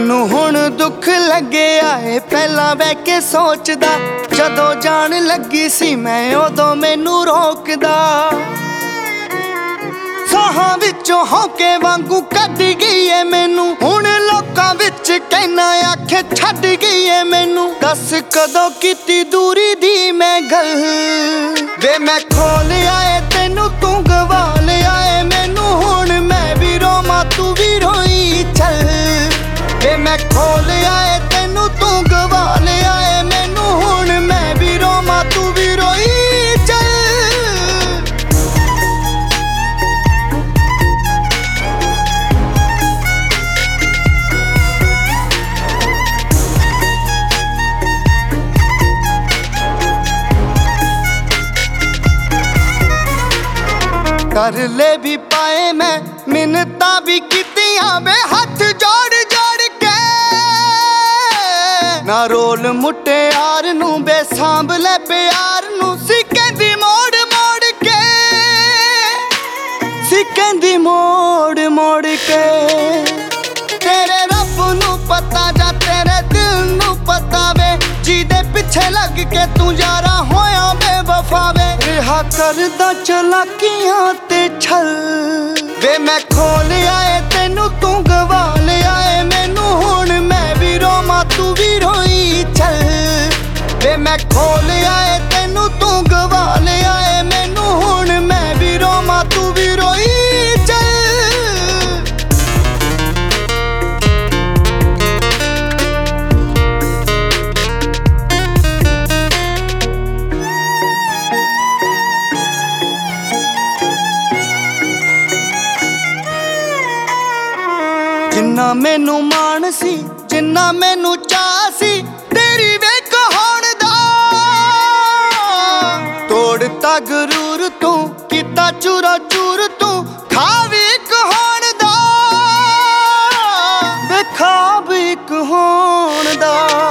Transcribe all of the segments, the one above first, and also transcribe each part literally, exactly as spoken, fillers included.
ਮੈਨੂੰ ਹੁਣ ਦੁੱਖ ਲੱਗਿਆ ਏ ਪਹਿਲਾਂ ਬਹਿ ਕੇ ਸੋਚਦਾ, ਜਦੋਂ ਜਾਣ ਲੱਗੀ ਸੀ ਮੈਂ ਉਦੋਂ ਮੈਨੂੰ ਰੋਕਦਾ। ਸਾਹਾਂ ਵਿੱਚੋਂ ਹੌਕੇ ਵਾਂਗੂ ਕੱਢ ਗਈ ਏ ਮੈਨੂੰ, ਹੁਣ ਲੋਕਾਂ ਵਿੱਚ ਕਹਿਣਾ ਆਖੇ ਛੱਡ ਗਈ ਏ ਮੈਨੂੰ। ਦੱਸ ਕਦੋਂ ਕੀਤੀ ਦੂਰੀ ਦੀ ਮੈਂ ਗੱਲ, ਵੇ ਮੈਂ ਖੋਲਿਆ ਏ ਤੈਨੂੰ ਤੂੰ ਗਵਾ ਲਿਆ ਏ ਮੈਨੂੰ। ਹੁਣ ਮੈਂ ਵੀ ਰੋਵਾਂ ਤੂੰ ਵੀ ਰੋਈ ਚੱਲ, ਵੇ ਮੈਂ ਖੋਲਿਆ ਏ ਤੈਨੂੰ ਤੂੰ ਗਵਾ ਲਿਆ ਏ ਮੈਨੂੰ। ਹੁਣ ਮੈਂ ਵੀ ਰੋਵਾਂ ਤੂੰ ਵੀ ਰੋਈ ਚੱਲ। ਤਰਲੇ ਵੀ ਪਾਏ ਮੈਂ, ਮਿੰਨਤਾਂ ਵੀ ਕੀਤੀਆਂ ਵੇ ਹੱਥ ਜੋੜ ਜੋੜ ਕੇ। ਨਾ ਰੋਲ ਮੁਟਿਆਰ ਨੂੰ ਬੇ ਸਾਂਭ ਲੈ ਪਿਆਰ ਨੂੰ, ਸੀ ਕਹਿੰਦੀ ਮੋੜ ਮੋੜ ਕੇ, ਸੀ ਕਹਿੰਦੀ ਮੋੜ ਮੋੜ ਕੇ। ਤੇਰੇ ਰੱਬ ਨੂੰ ਪਤਾ ਜਾਂ ਤੇਰੇ ਦਿਲ ਨੂੰ ਪਤਾ ਵੇ, ਜਿਹਦੇ ਪਿੱਛੇ ਲੱਗ ਕੇ ਤੂੰ ਯਾਰਾ ਹੋਇਆ ਬੇਵਫਾ ਵੇ। ਰਿਹਾ ਕਰਦਾ ਚਲਾਕੀਆਂ ਤੇ ਛਲ, ਵੇ ਮੈਂ ਖੋਲਿਆ ਏ ਤੈਨੂੰ ਤੂੰ ਗਵਾ ਲਿਆ ਏ ਮੈਨੂੰ। ਹੁਣ ਮੈਂ ਵੀ ਰੋਵਾਂ ਤੂੰ ਵੀ ਰੋਈ ਚੱਲ, ਵੇ ਮੈਂ ਖੋਲਿਆ ਏ ਤੈਨੂੰ ਤੂੰ ਗਵਾ ਲਿਆ ਏ ਮੈਨੂੰ। ਹੁਣ ਮੈਂ ਵੀ ਰੋਵਾਂ ਤੂੰ ਵੀ ਰੋਈ ਚੱਲ। ਜਿੰਨਾ ਮੈਨੂੰ ਮਾਣ ਸੀ, ਜਿੰਨਾ ਮੈਨੂੰ ਚਾਅ ਸੀ ਤੇਰੀ ਵੇਖ ਹੋਣ ਦਾ, ਤੋੜਤਾ ਗਰੂਰ ਤੂੰ, ਕੀਤਾ ਚੂਰਾ ਚੂਰ ਤੂੰ, ਖਾਬ ਇੱਕ ਹੋਣ ਦਾ, ਵੇ ਖਾਬ ਇੱਕ ਹੋਣ ਦਾ।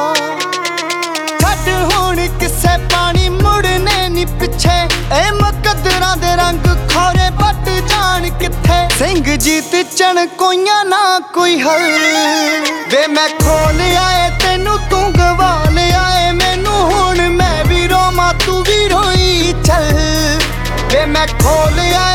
ਛੱਡ ਹੁਣ ਕਿਸੇ ਪਾਣੀ ਮੁੜਨੇ ਨੀ ਪਿੱਛੇ, ਇਹ ਮੁਕੱਦਰਾਂ ਦੇ ਰੰਗ ਖੋਰੇ ਵੱਟ ਜਾਣ ਕਿੱਥੇ। ਸਿੰਘ ਜੀਤ ਚਣਕੋਈਆਂ ਨਾ ਕੋਈ ਹੱਲ, ਵੇ ਮੈਂ ਖੋਲਿਆ ਏ ਤੈਨੂੰ ਤੂੰ ਗਵਾ ਲਿਆ ਏ ਮੈਨੂੰ। ਹੁਣ ਮੈਂ ਵੀ ਰੋਵਾਂ ਤੂੰ ਵੀ ਰੋਈ ਚੱਲ, ਵੇ ਮੈਂ ਖੋਲਿਆ